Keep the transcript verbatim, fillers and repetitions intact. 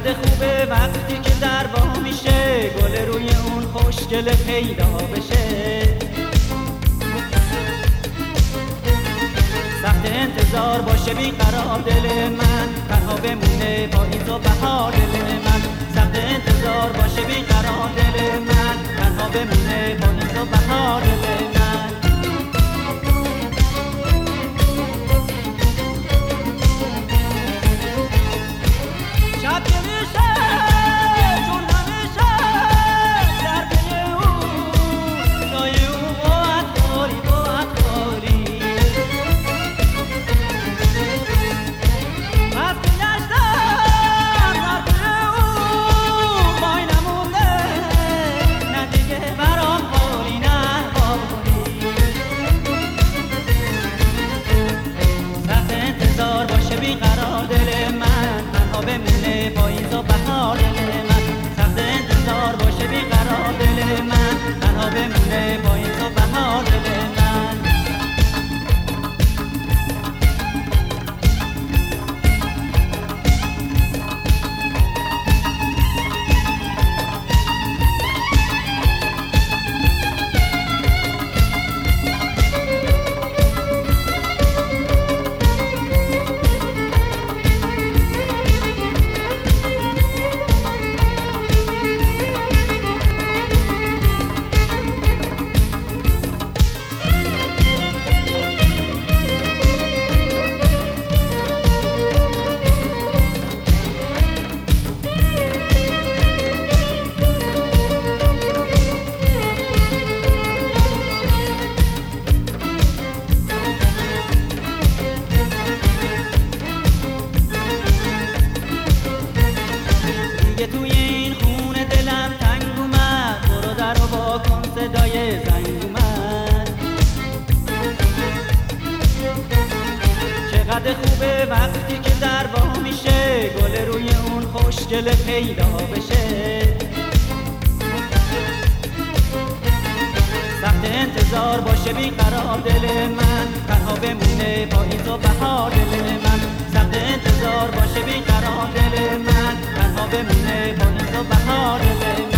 چقدر خوبه وقتی که در با میشه گل روی اون خوشگل پیدا بشه. سخت انتظار باشه بیقرار دل من، تنها بمونه پاییز و بهار دل من. سخت انتظار باشه بیقرار دل من، تنها بمونه پاییز و بهار دل من. شب که میشه چون همیشه در پی اون جای اون باید خالی باید خالی. از که گشتم در پی اون وای نمونده، نه دیگه برام خالی نه خالی. سخت انتظار باشه بیقرار دل من، تنها بمونه پاییز و بهار دل من. سخت انتظار باشه بیقرار دل من، تنها بمونه پاییز و بهار دل من. توی این خونه دلم تنگ اومد، برو در رو با کن صدای زنگ اومد. چقدر خوبه وقتی که در با میشه گل روی اون خوشگل پیدا بشه. سخت انتظار باشه بیقرار دل من، تنها بمونه پاییز و بهار دل من. سخت انتظار باشه بیقرار دل من، تنها بمونه پاییز و بهار دل من.